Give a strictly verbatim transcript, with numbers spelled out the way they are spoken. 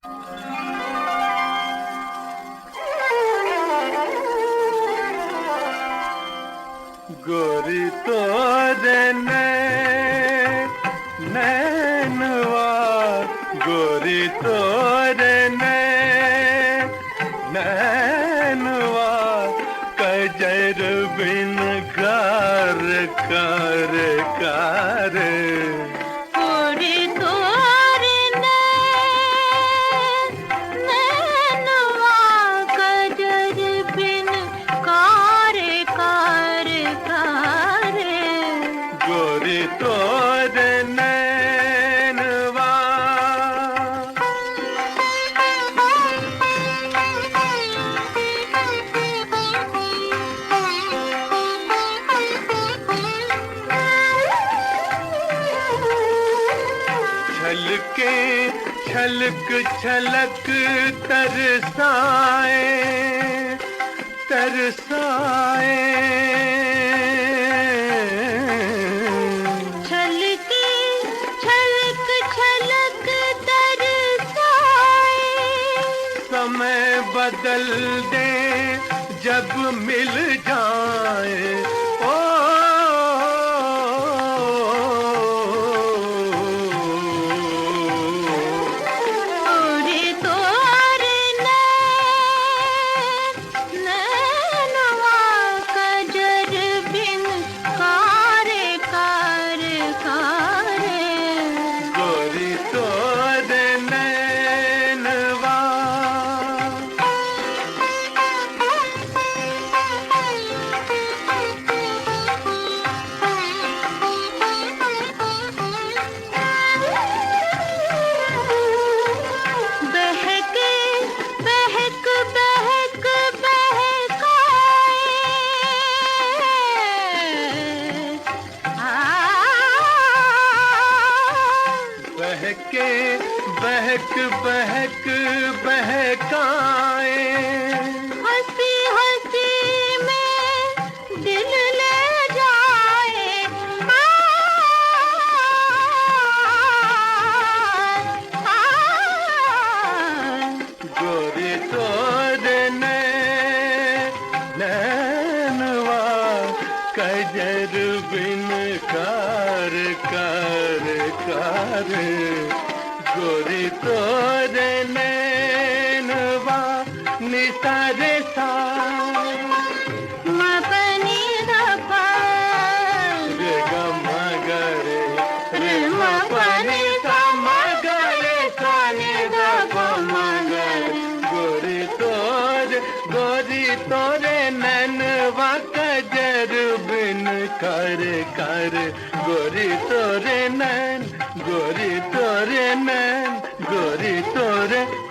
गोरी तोरे नैनवा, गोरी तोरे नैनवा, कजर बिन कार कार कार। गोरी तोरे नैनवा, कजर बिन कार कार कार। गोरी तोरे नैनवा। छलके छलक छलक तरसाए तरसाए। छलके छलक छलक तरसाए। समय बदल दे जब मिल जाए, ओ गोरी तोरे नैनवा, कजर बिन कार कार कार। गोरी तोरे नैनवा। बहके बहक बहक बहकाए। आ बहके बहक बहक बहकाए। हंसी हंसी में दिल ले जाए। आ, आ, गोरी तोरे नैनवा, कजर बिन कार कार कार। गोरी तोरे नैनवा। निसारे सा मपनी दफा रे ग म ग रे रे म प नि मपनी सा म ग रे सा नि द प म ग रे। गोरी तोरे गोरी तोरे नैनवा, कजर बिन कर कर। गोरी तोरे नैन, गोरी तोरे नैन, गोरी तोरे